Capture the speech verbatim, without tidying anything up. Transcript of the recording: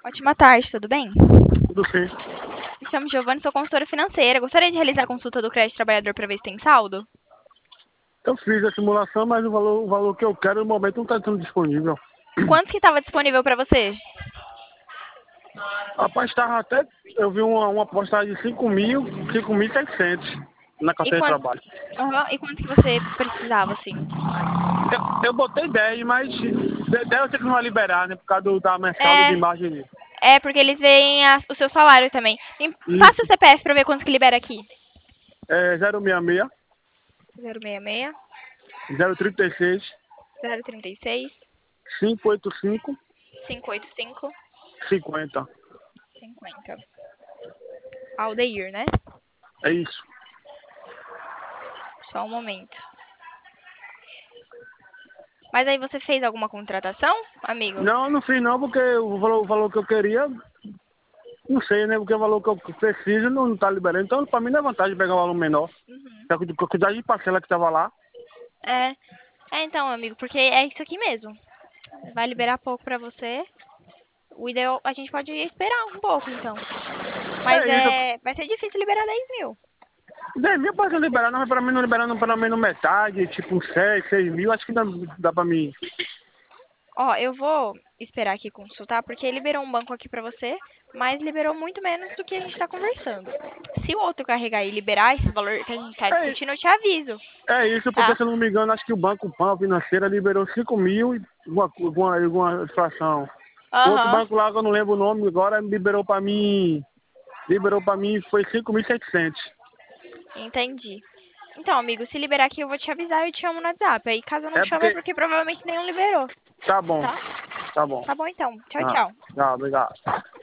Ótima tarde, tudo bem? Tudo sim. Me chamo Giovanni, sou consultora financeira. Gostaria de realizar a consulta do crédito trabalhador para ver se tem saldo? Eu fiz a simulação, mas o valor, o valor que eu quero no momento não está sendo disponível. Quanto que estava disponível para você? Rapaz, estava até. Eu vi uma, uma postagem de cinco mil, cinco mil e seiscentos na E carteira de quanto, trabalho. Aham, e quanto que você precisava, assim? Eu, eu botei dez, mas dez eu sei que não vai liberar, né? Por causa do, da mensal de É, imagem. é porque eles veem a- o seu salário também. Me passa o Isso. C P F para ver quanto que libera aqui. É zero seis seis, zero seis seis, zero trinta e seis, zero trinta e seis, cinco oito cinco, cinco oito cinco, cinquenta. cinquenta. Aldeir, né? É isso. Só um momento. Mas aí você fez alguma contratação, amigo? Não, não fiz não, porque o valor, o valor que eu queria, não sei, né? Porque o valor que eu preciso não está liberando. Então, para mim não é vantagem pegar um valor menor. Uhum. A quantidade de parcela que estava lá. É, é então, amigo, porque é isso aqui mesmo. Vai liberar pouco pra você. O ideal, a gente pode esperar um pouco, então. Mas É isso. é, vai ser difícil liberar dez mil. dez mil pode liberar, não, para mim não liberando pelo menos metade, tipo uns seis, seis mil, acho que dá, dá para mim. Ó, eu vou esperar aqui consultar, porque liberou um banco aqui pra você, mas liberou muito menos do que a gente tá conversando. Se o outro carregar e liberar esse valor que a gente tá É, discutindo, eu te aviso, é isso, porque tá? se eu não me engano, acho que o Banco Pan Financeira liberou cinco mil e alguma, alguma, alguma situação. O outro Aham, banco lá, que eu não lembro o nome agora, liberou para mim, liberou para mim, foi cinco mil e setecentos. entendi. Então, amigo, se liberar aqui, eu vou te avisar e eu te chamo no WhatsApp. Aí, caso eu não É chame, é porque, porque provavelmente nenhum liberou, tá bom, tá? tá bom. Tá bom, então. Tchau, Tá, tchau. tá, obrigado.